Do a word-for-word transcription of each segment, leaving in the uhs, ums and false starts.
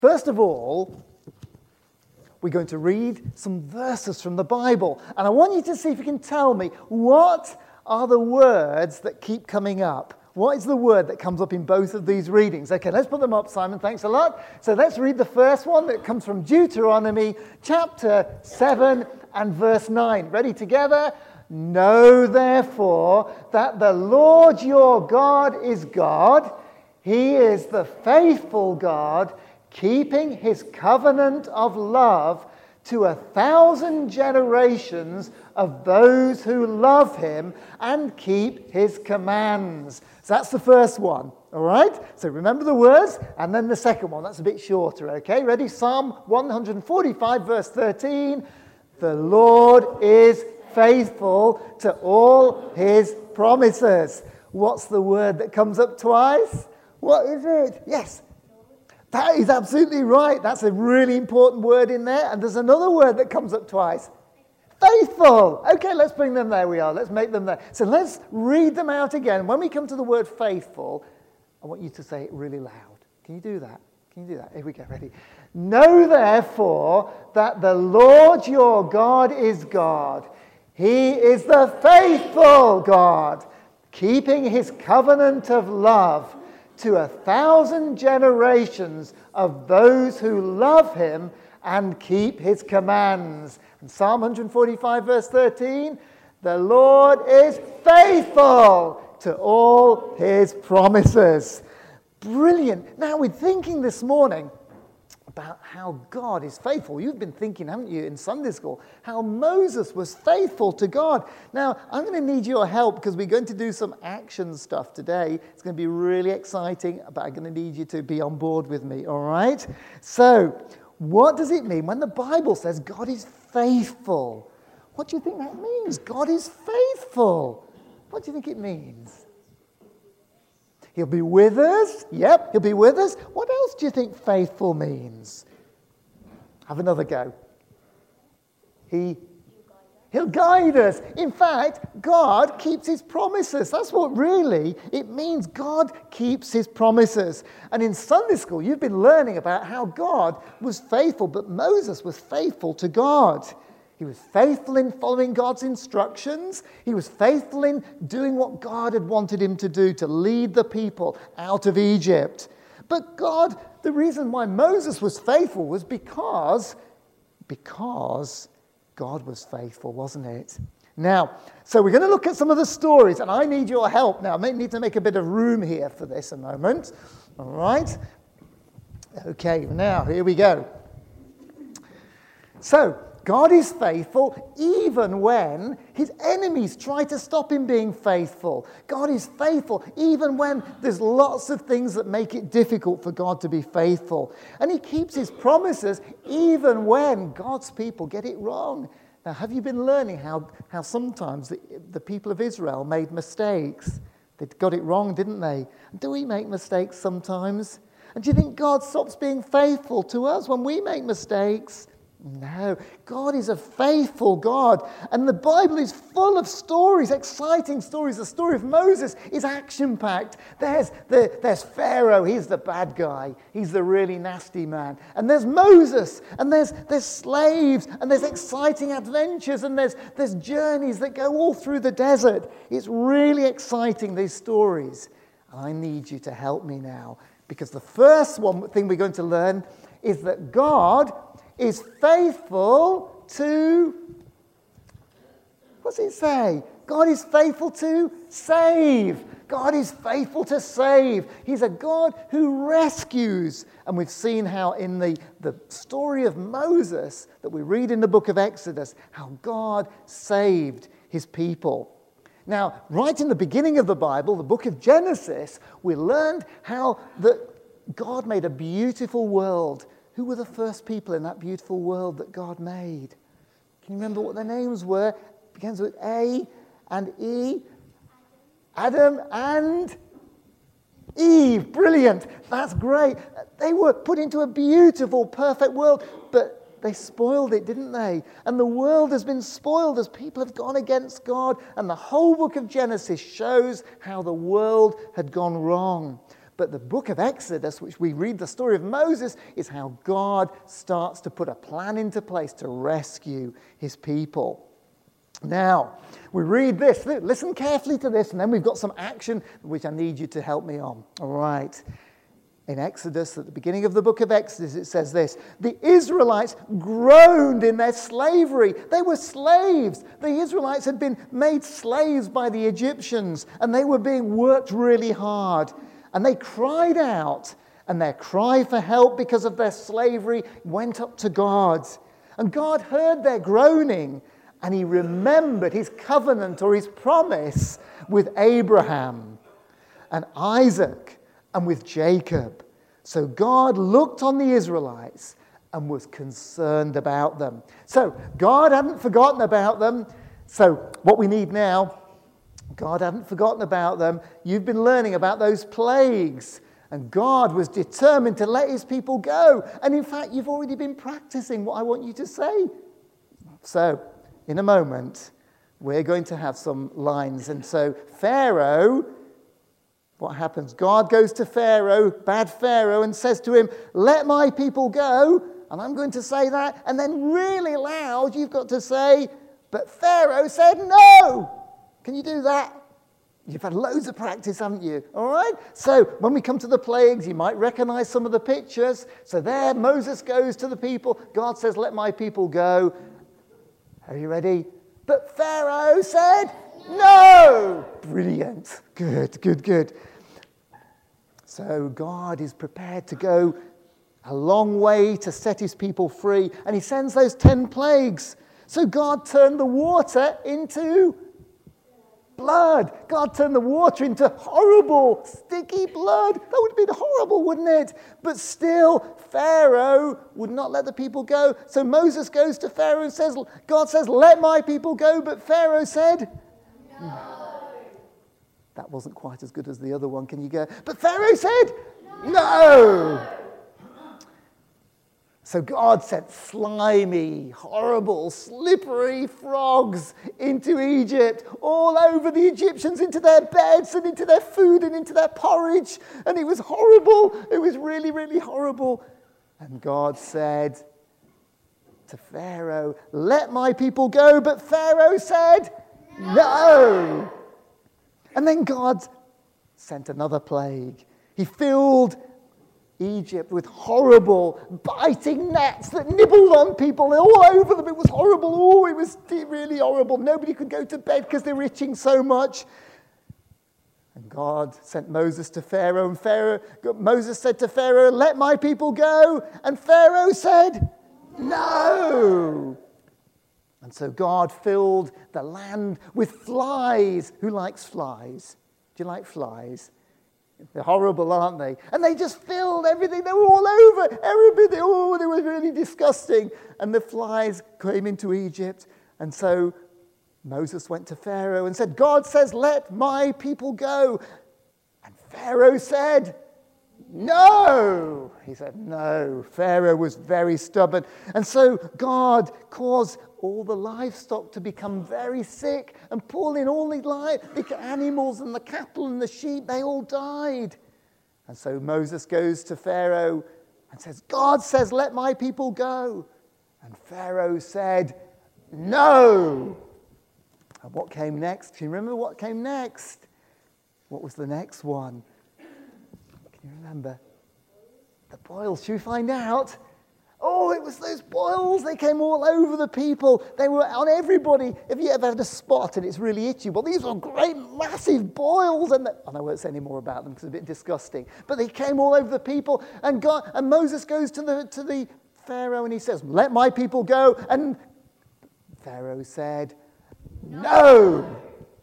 First of all, we're going to read some verses from the Bible. And I want you to see if you can tell me, what are the words that keep coming up? What is the word that comes up in both of these readings? Okay, let's put them up, Simon. Thanks a lot. So let's read the first one that comes from Deuteronomy chapter seven and verse nine. Ready together? Know therefore that the Lord your God is God. He is the faithful God, keeping his covenant of love to a thousand generations of those who love him and keep his commands. So that's the first one, all right? So remember the words, and then the second one. That's a bit shorter, okay? Ready? Psalm one forty-five, verse thirteen. The Lord is faithful to all his promises. What's the word that comes up twice? What is it? Yes. That is absolutely right. That's a really important word in there. And there's another word that comes up twice. Faithful. Okay, let's bring them there we are. Let's make them there. So let's read them out again. When we come to the word faithful, I want you to say it really loud. Can you do that? Can you do that? Here we go. Ready? Know therefore that the Lord your God is God. He is the faithful God, keeping his covenant of love to a thousand generations of those who love him and keep his commands. And Psalm one forty-five, verse thirteen, the Lord is faithful to all his promises. Brilliant. Now we're thinking this morning about how God is faithful. You've been thinking, haven't you, in Sunday school, how Moses was faithful to God. Now, I'm going to need your help because we're going to do some action stuff today. It's going to be really exciting, but I'm going to need you to be on board with me, all right? So, what does it mean when the Bible says God is faithful? What do you think that means? God is faithful. What do you think it means? He'll be with us. Yep, he'll be with us. What else do you think faithful means? Have another go. He, he'll guide us. In fact, God keeps his promises. That's what really it means. God keeps his promises. And in Sunday school, you've been learning about how God was faithful, but Moses was faithful to God. He was faithful in following God's instructions. He was faithful in doing what God had wanted him to do, to lead the people out of Egypt. But God, the reason why Moses was faithful was because, because God was faithful, wasn't it? Now, so we're going to look at some of the stories, and I need your help now. I may need to make a bit of room here for this a moment. All right? Okay, now, here we go. So, God is faithful even when his enemies try to stop him being faithful. God is faithful even when there's lots of things that make it difficult for God to be faithful. And he keeps his promises even when God's people get it wrong. Now, have you been learning how, how sometimes the, the people of Israel made mistakes? They got it wrong, didn't they? Do we make mistakes sometimes? And do you think God stops being faithful to us when we make mistakes? No, God is a faithful God, and the Bible is full of stories, exciting stories. The story of Moses is action-packed. There's, the, there's Pharaoh, he's the bad guy. He's the really nasty man. And there's Moses, and there's, there's slaves, and there's exciting adventures, and there's, there's journeys that go all through the desert. It's really exciting, these stories. And I need you to help me now, because the first one thing we're going to learn is that God is faithful to, what's it say? God is faithful to save. God is faithful to save. He's a God who rescues. And we've seen how in the, the story of Moses that we read in the book of Exodus, how God saved his people. Now, right in the beginning of the Bible, the book of Genesis, we learned how that God made a beautiful world. Who were the first people in that beautiful world that God made? Can you remember what their names were? It begins with A and E. Adam and Eve. Brilliant. That's great. They were put into a beautiful, perfect world, but they spoiled it, didn't they? And the world has been spoiled as people have gone against God. And the whole book of Genesis shows how the world had gone wrong. But the book of Exodus, which we read the story of Moses, is how God starts to put a plan into place to rescue his people. Now, we read this. Listen carefully to this, and then we've got some action which I need you to help me on. All right. In Exodus, at the beginning of the book of Exodus, it says this: the Israelites groaned in their slavery. They were slaves. The Israelites had been made slaves by the Egyptians, and they were being worked really hard. And they cried out, and their cry for help because of their slavery went up to God. And God heard their groaning, and he remembered his covenant or his promise with Abraham and Isaac and with Jacob. So God looked on the Israelites and was concerned about them. So God hadn't forgotten about them. So what we need now, God hadn't forgotten about them. You've been learning about those plagues. And God was determined to let his people go. And in fact, you've already been practicing what I want you to say. So in a moment, we're going to have some lines. And so Pharaoh, what happens? God goes to Pharaoh, bad Pharaoh, and says to him, let my people go. And I'm going to say that. And then really loud, you've got to say, but Pharaoh said no. Can you do that? You've had loads of practice, haven't you? All right? So when we come to the plagues, you might recognize some of the pictures. So there, Moses goes to the people. God says, let my people go. Are you ready? But Pharaoh said no. Brilliant. Good, good, good. So God is prepared to go a long way to set his people free. And he sends those ten plagues. So God turned the water into blood. God turned the water into horrible, sticky blood. That would have been horrible, wouldn't it? But still, Pharaoh would not let the people go. So Moses goes to Pharaoh and says, God says, let my people go. But Pharaoh said, no. That wasn't quite as good as the other one. Can you go? But Pharaoh said, no. no. So God sent slimy, horrible, slippery frogs into Egypt, all over the Egyptians, into their beds and into their food and into their porridge. And it was horrible. It was really, really horrible. And God said to Pharaoh, let my people go. But Pharaoh said, no. no. And then God sent another plague. He filled Egypt with horrible biting gnats that nibbled on people all over them. It was horrible. Oh, it was really horrible. Nobody could go to bed because they were itching so much. And God sent Moses to Pharaoh, and Pharaoh, Moses said to Pharaoh, let my people go. And Pharaoh said, no. And so God filled the land with flies. Who likes flies? Do you like flies? They're horrible, aren't they? And they just filled everything. They were all over. Everybody, oh, they were really disgusting. And the flies came into Egypt. And so Moses went to Pharaoh and said, God says, let my people go. And Pharaoh said, no. He said, no. Pharaoh was very stubborn. And so God caused all the livestock to become very sick, and pulling all the, li- the animals and the cattle and the sheep, they all died. And so Moses goes to Pharaoh and says, God says, let my people go. And Pharaoh said, no. And what came next? Can you remember what came next? What was the next one? Can you remember? The boils. Should we find out? Oh, it was those boils. They came all over the people. They were on everybody. Have you ever had a spot and it's really itchy? Well, these were great, massive boils. And, the, and I won't say any more about them because it's a bit disgusting. But they came all over the people. And God, and Moses goes to the, to the Pharaoh and he says, let my people go. And Pharaoh said, no.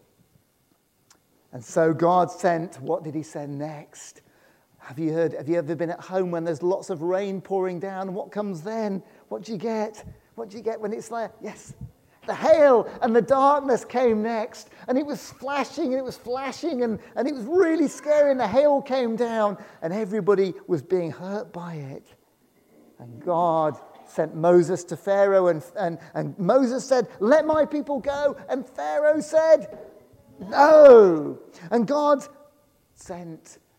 And so God sent, what did he send next? Have you heard, have you ever been at home when there's lots of rain pouring down? And what comes then? What do you get? What do you get when it's like, yes, the hail and the darkness came next. And it was flashing and it was flashing and, and it was really scary. And the hail came down and everybody was being hurt by it. And God sent Moses to Pharaoh and, and, and Moses said, let my people go. And Pharaoh said, no. And God sent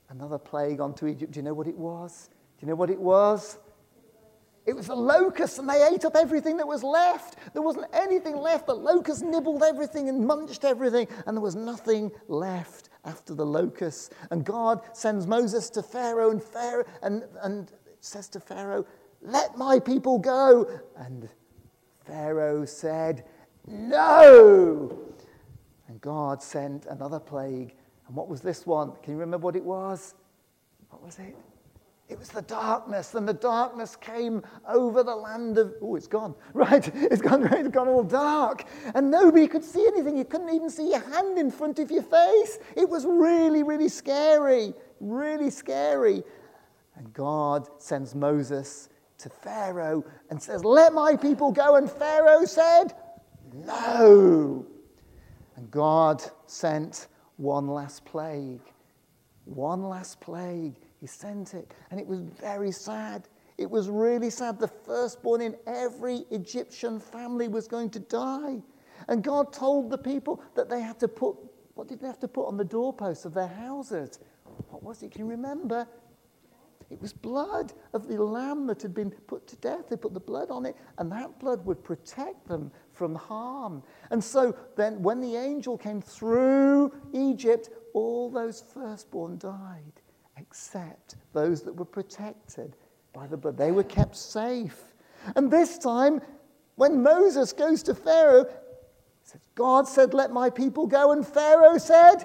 another plague onto Egypt. Do you know what it was? Do you know what it was? It was the locusts, and they ate up everything that was left. There wasn't anything left. The locusts nibbled everything and munched everything, and there was nothing left after the locusts. And God sends Moses to Pharaoh, and Pharaoh and, and says to Pharaoh, "Let my people go." And Pharaoh said, "No." And God sent another plague. And what was this one? Can you remember what it was? What was it? It was the darkness, and the darkness came over the land of... Oh, it's gone. Right, it's gone, it's gone all dark. And nobody could see anything. You couldn't even see your hand in front of your face. It was really, really scary, really scary. And God sends Moses to Pharaoh and says, "Let my people go." And Pharaoh said, "No." And God sent one last plague. One last plague. He sent it, and it was very sad. It was really sad. The firstborn in every Egyptian family was going to die. And God told the people that they had to put, what did they have to put on the doorposts of their houses? What was it? Can you remember? It was blood of the lamb that had been put to death. They put the blood on it, and that blood would protect them from harm. And so then when the angel came through Egypt, all those firstborn died, except those that were protected by the blood. They were kept safe. And this time, when Moses goes to Pharaoh, says, God said, "Let my people go." And Pharaoh said,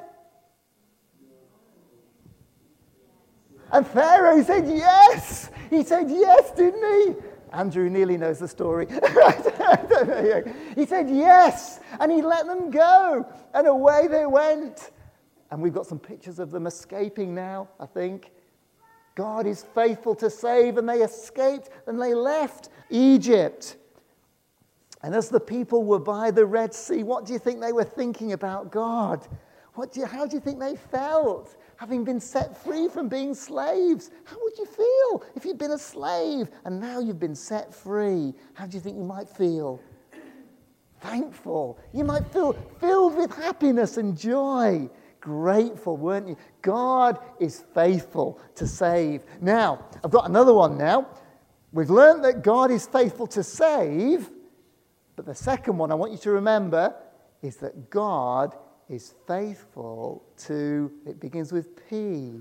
and Pharaoh said yes. He said yes, didn't he? Andrew nearly knows the story. He said yes, and he let them go, and away they went. And we've got some pictures of them escaping now, I think. God is faithful to save, and they escaped, and they left Egypt. And as the people were by the Red Sea, what do you think they were thinking about God? What do you, how do you think they felt, having been set free from being slaves? How would you feel if you'd been a slave, and now you've been set free? How do you think you might feel? Thankful. You might feel filled with happiness and joy. Grateful, weren't you? God is faithful to save. Now, I've got another one now. We've learned that God is faithful to save, but the second one I want you to remember is that God is faithful to, it begins with P.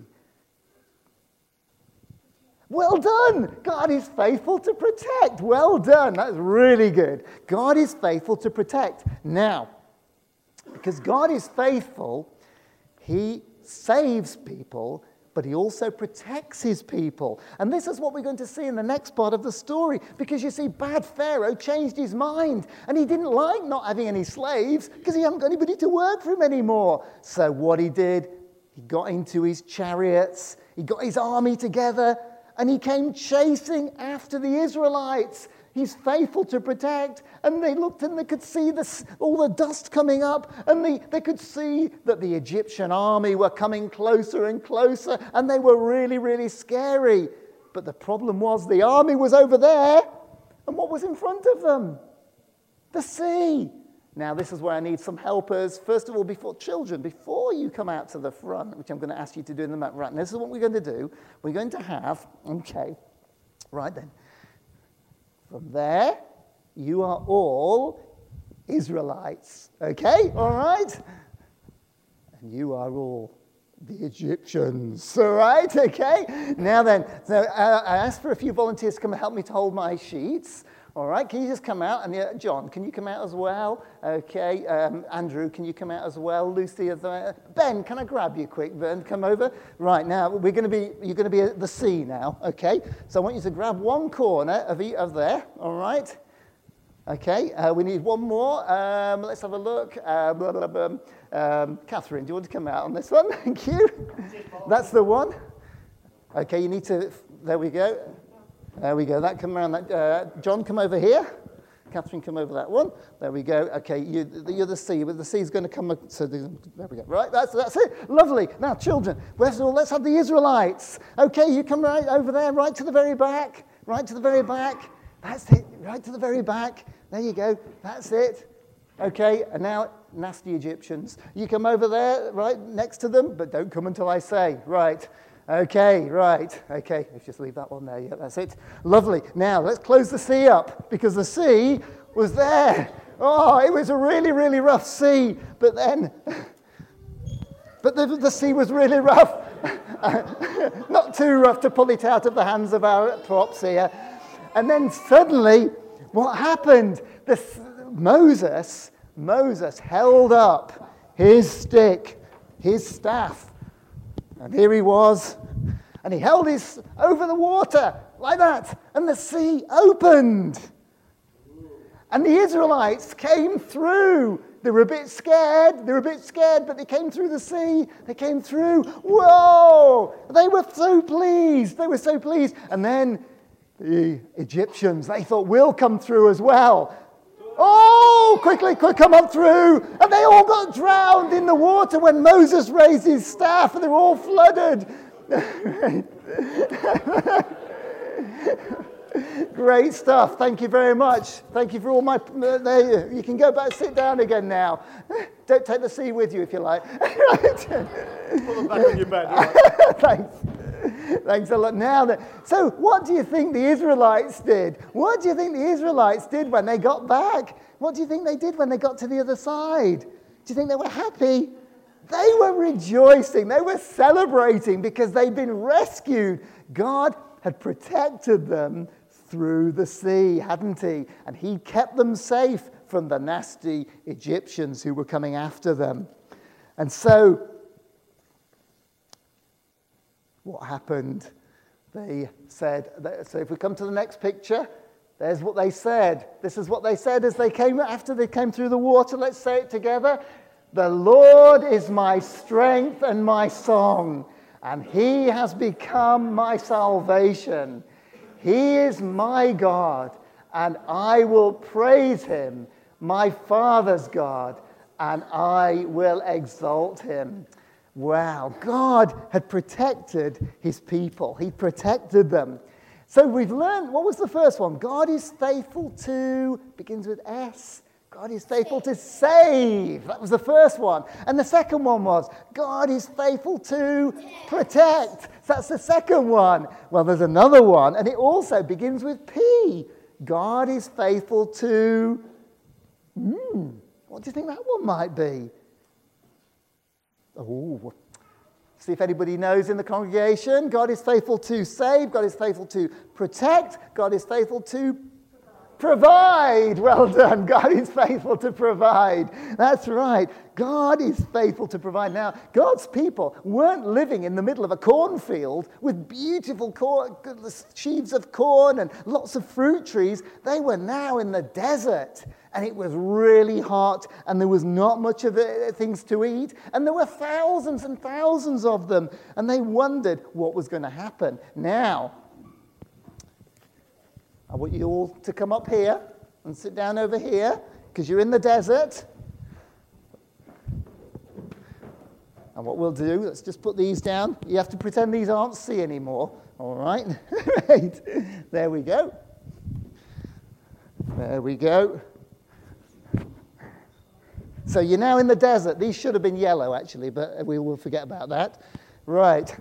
Well done! God is faithful to protect. Well done. That's really good. God is faithful to protect. Now, because God is faithful, He saves people, but he also protects his people. And this is what we're going to see in the next part of the story. Because you see, bad Pharaoh changed his mind. And he didn't like not having any slaves because he hadn't got anybody to work for him anymore. So what he did, he got into his chariots, he got his army together, and he came chasing after the Israelites. He's faithful to protect. And they looked and they could see this, all the dust coming up. And they, they could see that the Egyptian army were coming closer and closer. And they were really, really scary. But the problem was the army was over there. And what was in front of them? The sea. Now, this is where I need some helpers. First of all, before children, before you come out to the front, which I'm going to ask you to do in the mat. Right, this is what we're going to do. We're going to have, okay, right then. From there, you are all Israelites, okay? All right? And you are all the Egyptians, all right? Okay? Now then, so uh, I asked for a few volunteers to come and help me to hold my sheets. All right, can you just come out? And uh, John, can you come out as well? Okay, um, Andrew, can you come out as well? Lucy, uh, Ben, can I grab you quick? Ben, come over. Right, now, we're going to be, you're going to be at the sea now, okay? So I want you to grab one corner of, each, of there, all right? Okay, uh, we need one more. Um, let's have a look. Uh, blah, blah, blah. Um, Catherine, do you want to come out on this one? Thank you. That's the one. Okay, you need to, there we go. There we go. That come around. That uh, John, come over here. Catherine, come over that one. There we go. Okay, you, you're the sea, but the sea's going to come. So the, there we go. Right, that's that's it. Lovely. Now, children, first of all, let's have the Israelites. Okay, you come right over there, right to the very back, right to the very back. That's it. Right to the very back. There you go. That's it. Okay, and now nasty Egyptians. You come over there, right next to them, but don't come until I say. Right. Okay, right. Okay, let's just leave that one there. Yeah, that's it. Lovely. Now, let's close the sea up, because the sea was there. Oh, it was a really, really rough sea. But then, but the, the sea was really rough. Not too rough to pull it out of the hands of our props here. And then suddenly, what happened? The, Moses, Moses held up his stick, his staff. And here he was, and he held his over the water like that, and the sea opened. And the Israelites came through. They were a bit scared. They were a bit scared, but they came through the sea. They came through. Whoa! They were so pleased. They were so pleased. And then the Egyptians, they thought, we'll come through as well. Oh, quickly, quick, come on through. And they all got drowned in the water when Moses raised his staff, and they were all flooded. Great stuff. Thank you very much. Thank you for all my... Uh, there you, you can go back, sit down again now. Don't take the sea with you if you like. Put them back on your bed. Right? Thanks. Thanks a lot. Now, then, so what do you think the Israelites did? What do you think the Israelites did when they got back? What do you think they did when they got to the other side? Do you think they were happy? They were rejoicing. They were celebrating because they'd been rescued. God had protected them through the sea, hadn't he? And he kept them safe from the nasty Egyptians who were coming after them. And so, what happened? They said, so if we come to the next picture, there's what they said. This is what they said as they came, after they came through the water. Let's say it together. The Lord is my strength and my song, and he has become my salvation. He is my God, and I will praise him, my Father's God, and I will exalt him. Wow, God had protected his people. He protected them. So we've learned, what was the first one? God is faithful to, begins with S. God is faithful to save. That was the first one. And the second one was, God is faithful to protect. That's the second one. Well, there's another one, and it also begins with P. God is faithful to, hmm, what do you think that one might be? Oh, see if anybody knows in the congregation. God is faithful to save. God is faithful to protect. God is faithful to provide. Well done. God is faithful to provide. That's right. God is faithful to provide. Now, God's people weren't living in the middle of a cornfield with beautiful corn, sheaves of corn and lots of fruit trees. They were now in the desert. And it was really hot, and there was not much of it, things to eat. And there were thousands and thousands of them. And they wondered what was going to happen. Now, I want you all to come up here and sit down over here, because you're in the desert. And what we'll do, let's just put these down. You have to pretend these aren't sea anymore. All right? Right. There we go. There we go. So you're now in the desert. These should have been yellow, actually, but we will forget about that. Right.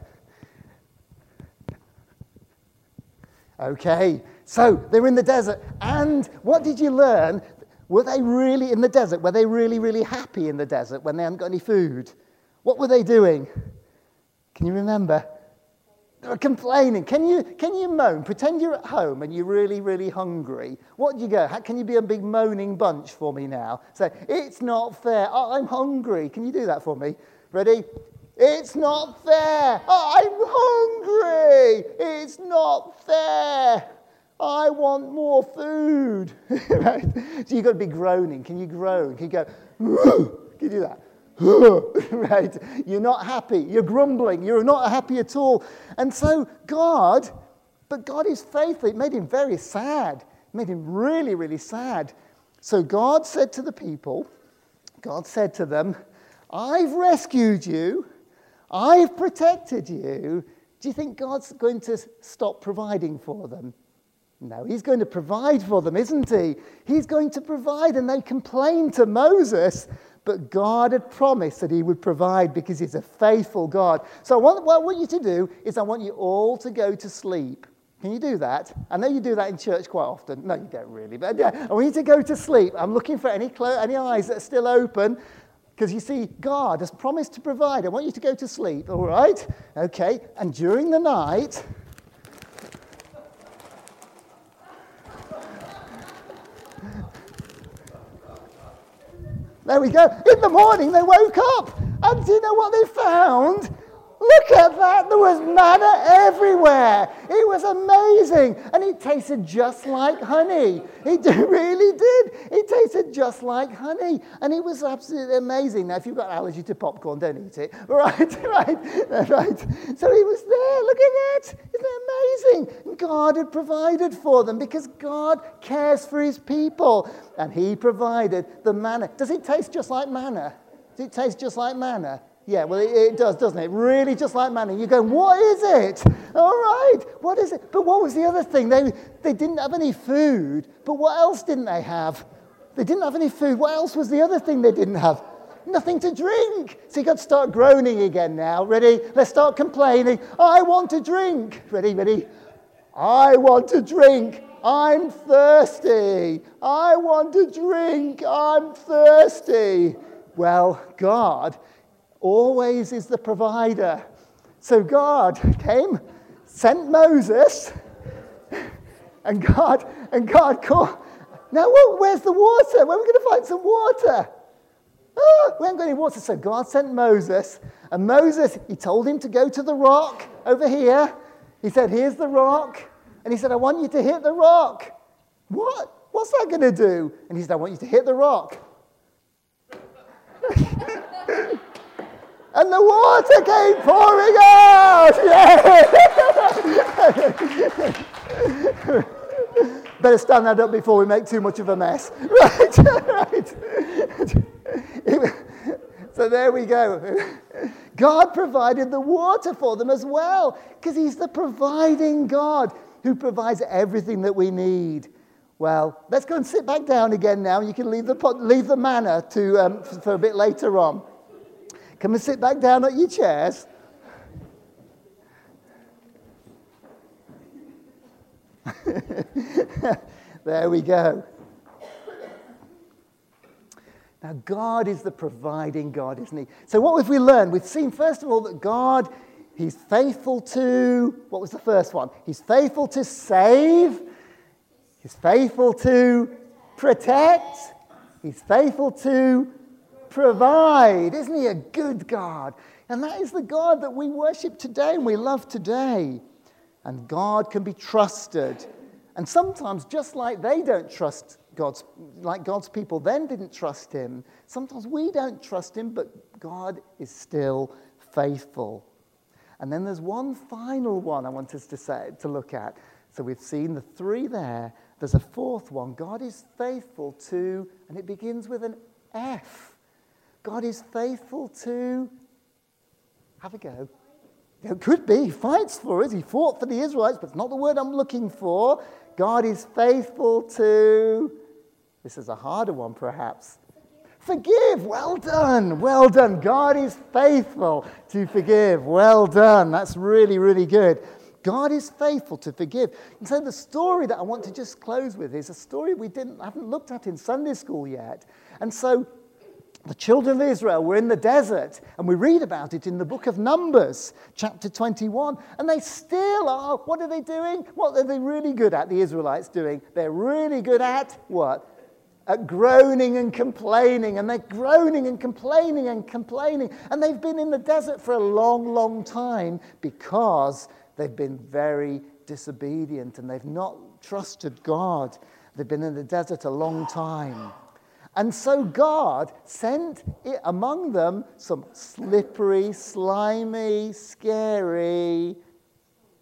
Okay. So they're in the desert. And what did you learn? Were they really in the desert? Were they really, really happy in the desert when they hadn't got any food? What were they doing? Can you remember? They were complaining. Can you, can you moan? Pretend you're at home and you're really, really hungry. What do you go? How, can you be a big moaning bunch for me now? Say, it's not fair. Oh, I'm hungry. Can you do that for me? Ready? It's not fair. Oh, I'm hungry. It's not fair. I want more food. Right? So you've got to be groaning. Can you groan? Can you go, can you do that? Right? You're not happy. You're grumbling. You're not happy at all. And so God, but God is faithful. It made him very sad. It made him really, really sad. So God said to the people, God said to them, I've rescued you. I've protected you. Do you think God's going to stop providing for them? No, he's going to provide for them, isn't he? He's going to provide, and they complained to Moses, But God had promised that he would provide because he's a faithful God. So what, what I want you to do is I want you all to go to sleep. Can you do that? I know you do that in church quite often. No, you don't really. But yeah, I want you to go to sleep. I'm looking for any, clo- any eyes that are still open. Because you see, God has promised to provide. I want you to go to sleep, all right? Okay, and during the night... There we go. In the morning, they woke up. And do you know what they found? Look at that. There was manna everywhere. It was amazing. And it tasted just like honey. It really did. It tasted just like honey. And it was absolutely amazing. Now, if you've got an allergy to popcorn, don't eat it. Right, right, right. So it was there. Look at that. Isn't it amazing? God had provided for them because God cares for his people. And he provided the manna. Does it taste just like manna? Does it taste just like manna? Yeah, well, it, it does, doesn't it? Really just like manna. You're going, what is it? All right, what is it? But what was the other thing? They, they didn't have any food, but what else didn't they have? They didn't have any food. What else was the other thing they didn't have? Nothing to drink. So you've got to start groaning again now. Ready? Let's start complaining. I want to drink. Ready, ready? I want to drink. I'm thirsty. I want to drink. I'm thirsty. Well, God always is the provider. So God came, sent Moses, and God, and God called. Now, where's the water? Where are we going to find some water? Oh, we haven't got any water. So God sent Moses, and Moses, he told him to go to the rock over here. He said, here's the rock. And he said, I want you to hit the rock. What? What's that going to do? And he said, I want you to hit the rock. And the water came pouring out! Yeah! Better stand that up before we make too much of a mess. Right, right. So there we go. God provided the water for them as well, because he's the providing God who provides everything that we need. Well, let's go and sit back down again now. You can leave the, pot, leave the manna to, um, for a bit later on. Come and sit back down at your chairs. There we go. Now, God is the providing God, isn't he? So what have we learned? We've seen, first of all, that God, he's faithful to, what was the first one? He's faithful to save. He's faithful to protect. He's faithful to provide. Isn't he a good God? And that is the God that we worship today and we love today. And God can be trusted. And sometimes, just like they don't trust God's, like God's people then didn't trust him, sometimes we don't trust him, but God is still faithful. And then there's one final one I want us to say, to look at. So we've seen the three there. There's a fourth one. God is faithful to, and it begins with an F. God is faithful to, have a go. It could be, he fights for us. He fought for the Israelites, but it's not the word I'm looking for. God is faithful to, this is a harder one perhaps. Forgive. Forgive. Well done. Well done. God is faithful to forgive. Well done. That's really, really good. God is faithful to forgive. And so the story that I want to just close with is a story we didn't haven't looked at in Sunday school yet. And so the children of Israel were in the desert, and we read about it in the book of Numbers, chapter twenty-one, and they still are, what are they doing? What are they really good at, the Israelites doing? They're really good at what? At groaning and complaining, and they're groaning and complaining and complaining, and they've been in the desert for a long, long time because they've been very disobedient, and they've not trusted God. They've been in the desert a long time. And so God sent it among them some slippery, slimy, scary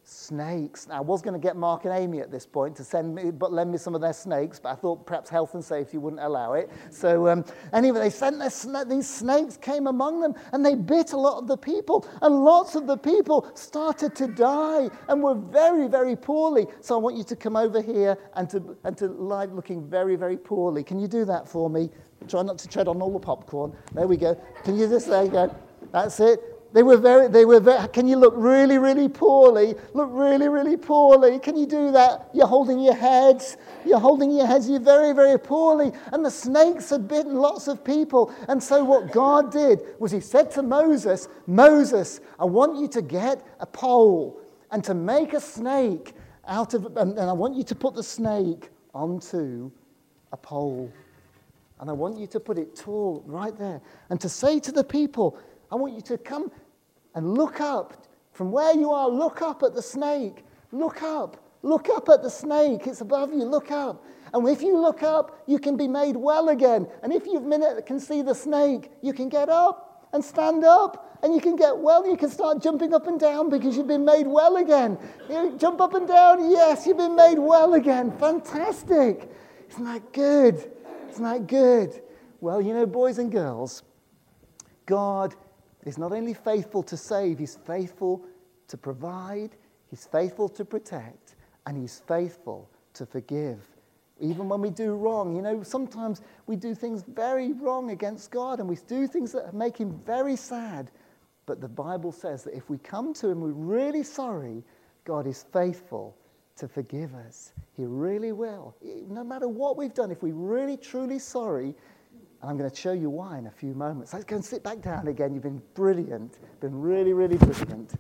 snakes. Now, I was going to get Mark and Amy at this point to send me, but lend me some of their snakes, but I thought perhaps health and safety wouldn't allow it. So um, anyway, they sent their sna- these snakes came among them, and they bit a lot of the people, and lots of the people started to die and were very, very poorly. So I want you to come over here and to and to lie looking very, very poorly. Can you do that for me? Try not to tread on all the popcorn. There we go. Can you just, there you go. That's it. They were very, they were very, can you look really, really poorly? Look really, really poorly. Can you do that? You're holding your heads. You're holding your heads. You're very, very poorly. And the snakes had bitten lots of people. And so what God did was he said to Moses, Moses, I want you to get a pole and to make a snake out of, and, and I want you to put the snake onto a pole. And I want you to put it tall right there. And to say to the people, I want you to come and look up. From where you are, look up at the snake. Look up. Look up at the snake. It's above you. Look up. And if you look up, you can be made well again. And if you can see the snake, you can get up and stand up. And you can get well. You can start jumping up and down because you've been made well again. You jump up and down. Yes, you've been made well again. Fantastic. Isn't that good? Isn't that good? Well, you know, boys and girls, God is not only faithful to save, he's faithful to provide, he's faithful to protect, and he's faithful to forgive. Even when we do wrong, you know, sometimes we do things very wrong against God, and we do things that make him very sad. But the Bible says that if we come to him, we're really sorry, God is faithful to forgive us. He really will. No matter what we've done, if we're really, truly sorry, and I'm going to show you why in a few moments. Let's go and sit back down again. You've been brilliant. Been really, really brilliant.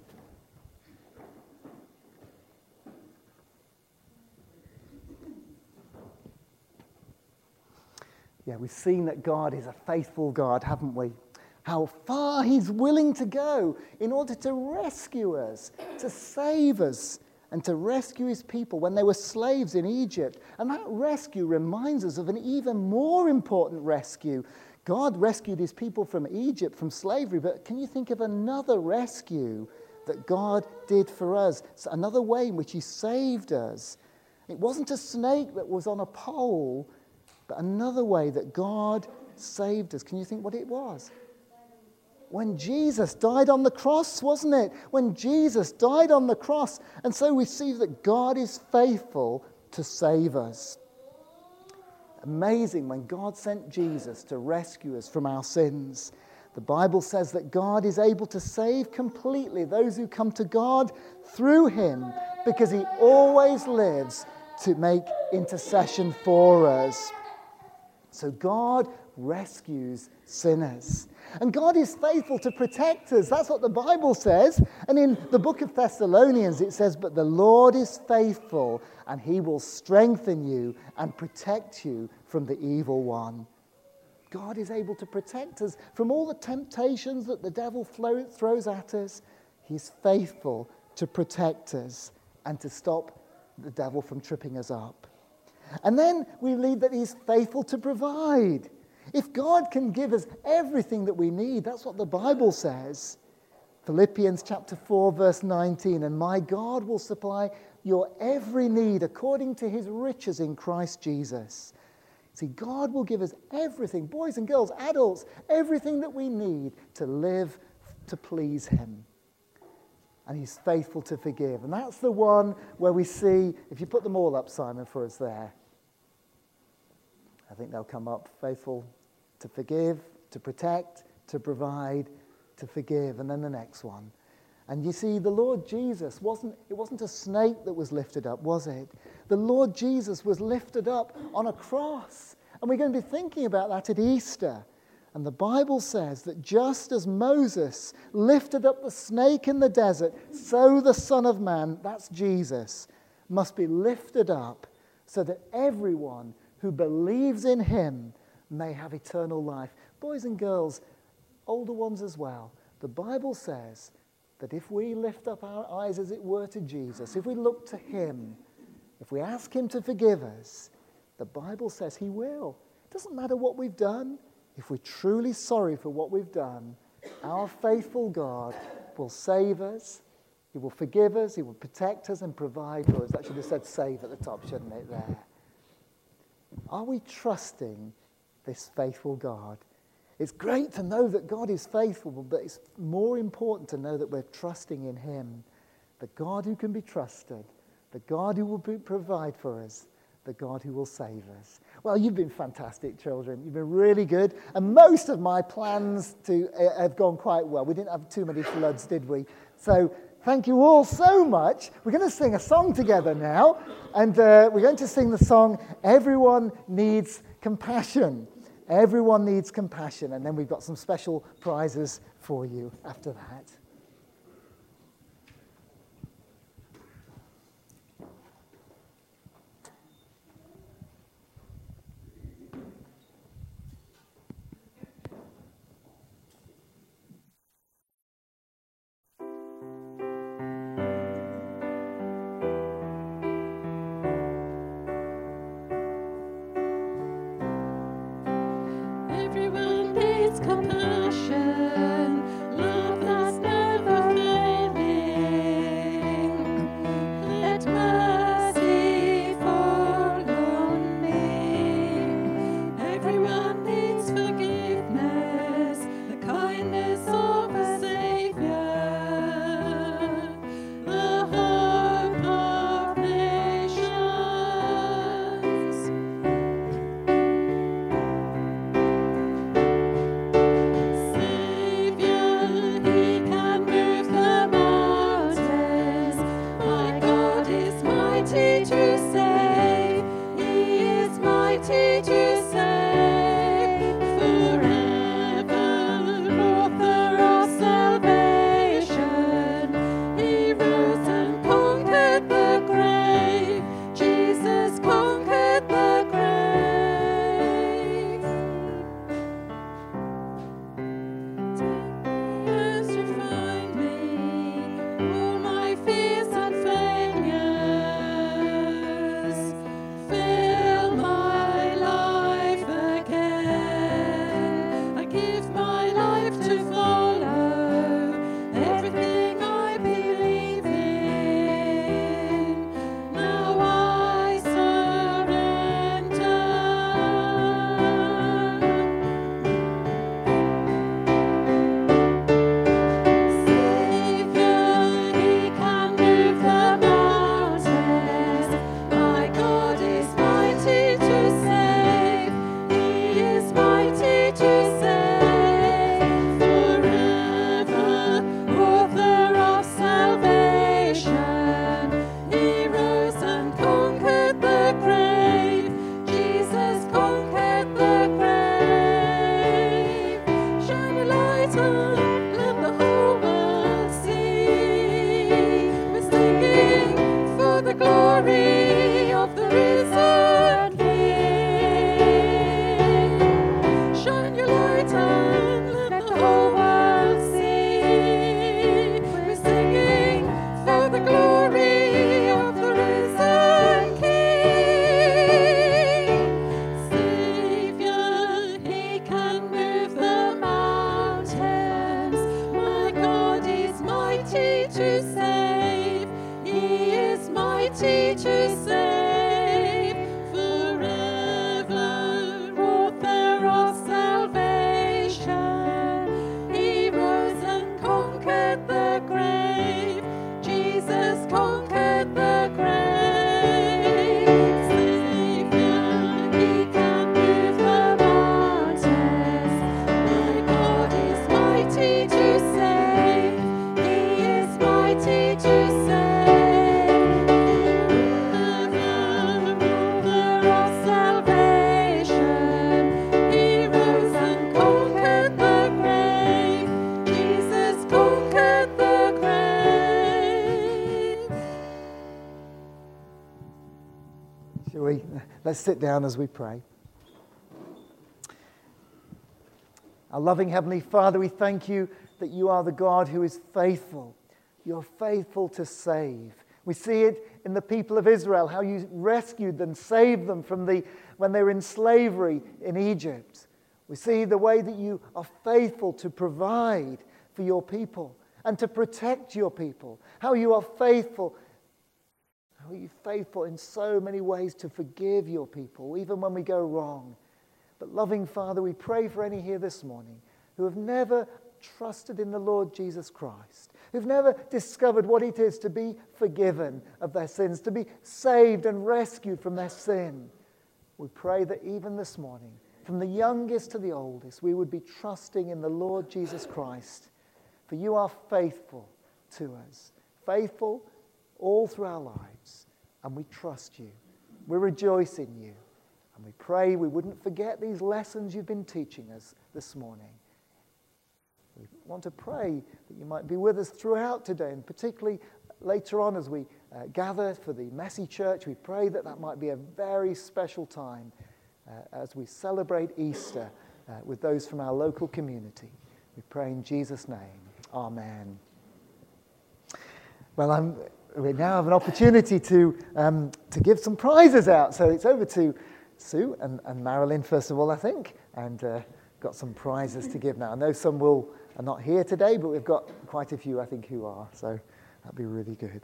Yeah, we've seen that God is a faithful God, haven't we? How far he's willing to go in order to rescue us, to save us, and to rescue his people when they were slaves in Egypt. And that rescue reminds us of an even more important rescue. God rescued his people from Egypt, from slavery, but can you think of another rescue that God did for us? So another way in which he saved us. It wasn't a snake that was on a pole, but another way that God saved us. Can you think what it was? When Jesus died on the cross, wasn't it? When Jesus died on the cross. And so we see that God is faithful to save us. Amazing when God sent Jesus to rescue us from our sins. The Bible says that God is able to save completely those who come to God through him because he always lives to make intercession for us. So God rescues sinners. And God is faithful to protect us. That's what the Bible says. And in the book of Thessalonians it says, but the Lord is faithful and he will strengthen you and protect you from the evil one. God is able to protect us from all the temptations that the devil flow, throws at us. He's faithful to protect us and to stop the devil from tripping us up. And then we read that he's faithful to provide. If God can give us everything that we need, that's what the Bible says. Philippians chapter four, verse nineteen, and my God will supply your every need according to his riches in Christ Jesus. See, God will give us everything, boys and girls, adults, everything that we need to live to please him. And he's faithful to forgive. And that's the one where we see, if you put them all up, Simon, for us there. I think they'll come up. Faithful to forgive, to protect, to provide, to forgive. And then the next one. And you see, the Lord Jesus, wasn't it wasn't a snake that was lifted up, was it? The Lord Jesus was lifted up on a cross. And we're going to be thinking about that at Easter. And the Bible says that just as Moses lifted up the snake in the desert, so the Son of Man, that's Jesus, must be lifted up so that everyone who believes in him may have eternal life. Boys and girls, older ones as well, the Bible says that if we lift up our eyes, as it were, to Jesus, if we look to him, if we ask him to forgive us, the Bible says he will. It doesn't matter what we've done. If we're truly sorry for what we've done, our faithful God will save us, He will forgive us, he will protect us and provide for us. That should have said save at the top, shouldn't it, there? Are we trusting this faithful God? It's great to know that God is faithful, but it's more important to know that we're trusting in him. The God who can be trusted, the God who will be, provide for us, the God who will save us. Well, you've been fantastic, children. You've been really good. And most of my plans to uh, have gone quite well. We didn't have too many floods, did we? So thank you all so much. We're going to sing a song together now. And uh, we're going to sing the song, Everyone Needs Compassion. Everyone needs compassion. And then we've got some special prizes for you after that. Everyone needs compassion, love that's never failing. Let mercy fall on me. Everyone needs forgiveness, the kindness of a Savior, the hope of nations. Savior, he can move the mountains. My God is mighty to save. He is mighty to save. Forever, author of salvation. He rose and conquered the grave. Jesus conquered the grave. As you find me, all my fears and failures, fill my life again. I give my life to follow everything I believe in. Now I surrender. Savior, he can move the mountains. My God is mighty to save. He is mighty to save. Forever, author of salvation. He rose and conquered the grave. Jesus conquered the grave. Shine a light on, let the whole world see. We're singing for the glory of the risen King. Shine your light on, let the whole world see. We're singing for the glory of the risen King. Savior, he can move the mountains. My God is mighty to save. He is mighty to save. Forever, author of salvation. He rose and conquered the grave. Jesus conquered the grave. Savior, he can move the mountains. My God is mighty to save. He is mighty to save. Forever, author of salvation. He rose and conquered the grave. Jesus conquered the grave. Shall we? Let's sit down as we pray. Our loving Heavenly Father, we thank you that you are the God who is faithful. You're faithful to save. We see it in the people of Israel, how you rescued them, saved them from the when they were in slavery in Egypt. We see the way that you are faithful to provide for your people. and to protect your people, how you are faithful, how are you faithful in so many ways to forgive your people, even when we go wrong. But loving Father, we pray for any here this morning who have never trusted in the Lord Jesus Christ, who've never discovered what it is to be forgiven of their sins, to be saved and rescued from their sin. We pray that even this morning, from the youngest to the oldest, we would be trusting in the Lord Jesus Christ. For you are faithful to us, faithful all through our lives, and we trust you. We rejoice in you, and we pray we wouldn't forget these lessons you've been teaching us this morning. We want to pray that you might be with us throughout today, and particularly later on as we uh, gather for the Messy Church. We pray that that might be a very special time uh, as we celebrate Easter uh, with those from our local community. We pray in Jesus' name. Amen. Well, I'm, we now have an opportunity to um, to give some prizes out. So it's over to Sue and, and Marilyn, first of all, I think, and uh, got some prizes to give now. I know some will are not here today, but we've got quite a few, I think, who are. So that'd be really good.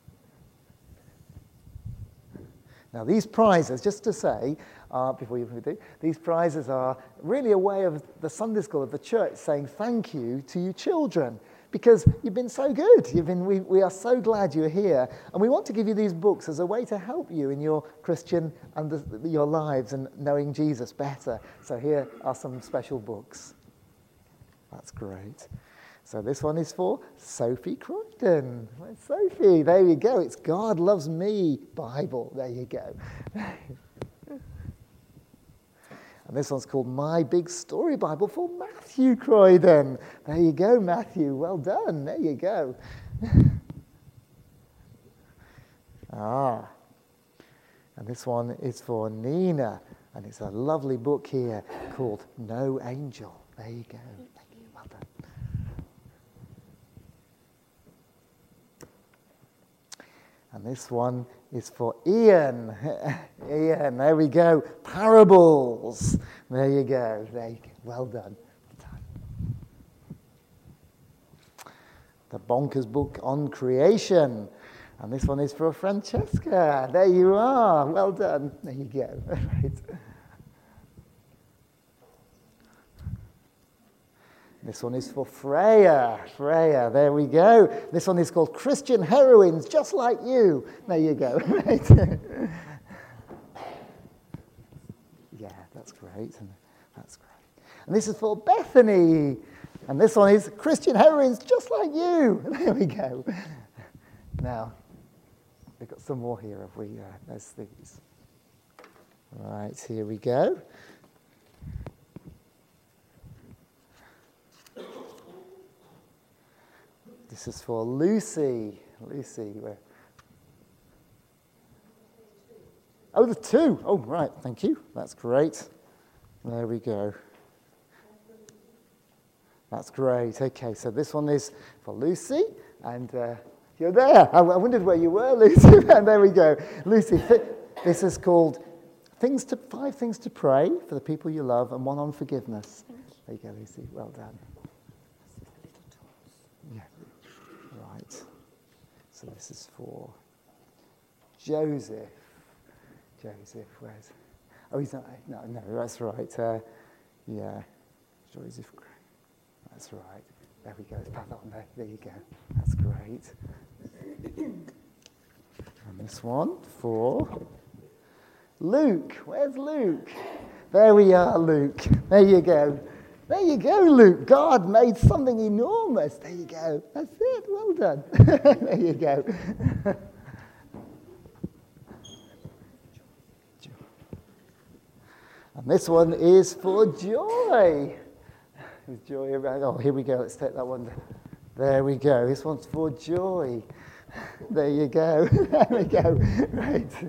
Now, these prizes, just to say, uh, before you do, these prizes are really a way of the Sunday school of the church saying thank you to you children, because you've been so good. You've been, we, we are so glad you're here, and we want to give you these books as a way to help you in your Christian and the, your lives and knowing Jesus better. So here are some special books. That's great. So this one is for Sophie Croydon. Where's Sophie? There you go. It's God Loves Me Bible. There you go. And this one's called My Big Story Bible for Matthew Croydon. There you go, Matthew. Well done. There you go. Ah. And this one is for Nina. And it's a lovely book here called No Angel. There you go. Thank you. Well done. And this one is for Ian. Ian, there we go. Parables. There you go. There you go. Well done. Well done. The Bonkers book on creation. And this one is for Francesca. There you are. Well done. There you go. Right. This one is for Freya. Freya, there we go. This one is called Christian Heroines Just Like You. There you go. Right. Yeah, that's great. That's great. And this is for Bethany. And this one is Christian Heroines Just Like You. There we go. Now, we've got some more here, have we? Uh, there's these. Right, here we go. This is for Lucy. Lucy, where? Oh, the two. Oh, right. Thank you. That's great. There we go. That's great. Okay, so this one is for Lucy, and uh, you're there. I, I wondered where you were, Lucy. And there we go. Lucy, this is called Things to Five Things to Pray for the People You Love, and one on forgiveness. There you go, Lucy. Well done. Yeah. Right. So this is for Joseph. Joseph, where's... Oh, he's not... No, no, that's right. Uh, yeah. Joseph. That's right. There we go. Let's pat that on there. There you go. That's great. And this one for Luke. Where's Luke? There we are, Luke. There you go. There you go, Luke. God made something enormous. There you go. That's it. Well done. There you go. And this one is for Joy. Is Joy around? Oh, here we go. Let's take that one. There we go. This one's for Joy. There you go. There we go. Right. Is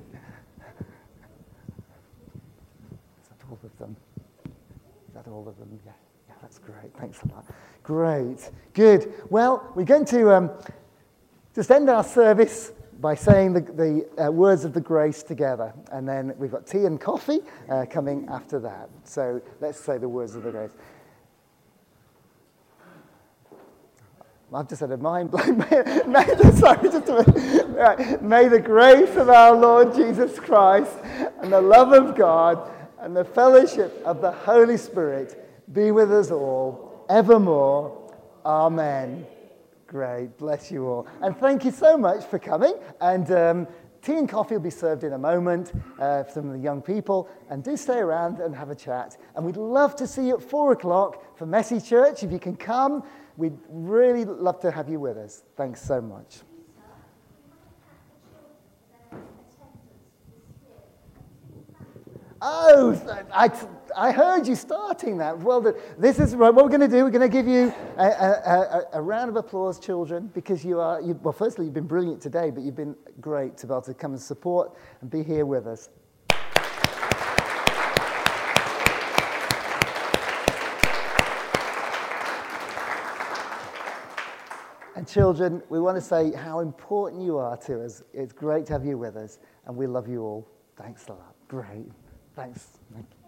that all of them? Is that all of them? Yeah. Yeah, that's great. Thanks a lot. Great. Good. Well, we're going to um, just end our service by saying the, the uh, words of the grace together. And then we've got tea and coffee uh, coming after that. So let's say the words of the grace. I've just had a mind blown. May, may, sorry, just a minute. Right. May the grace of our Lord Jesus Christ and the love of God and the fellowship of the Holy Spirit be with us all evermore. Amen. Great. Bless you all. And thank you so much for coming. And um, tea and coffee will be served in a moment uh, for some of the young people. And do stay around and have a chat. And we'd love to see you at four o'clock for Messy Church. If you can come, we'd really love to have you with us. Thanks so much. Oh, I, I heard you starting that. Well, this is right. What we're going to do, we're going to give you a, a, a, a round of applause, children, because you are, you, well, firstly, you've been brilliant today, but you've been great to be able to come and support and be here with us. And children, we want to say how important you are to us. It's great to have you with us, and we love you all. Thanks a lot. Great. Thanks. Thank you.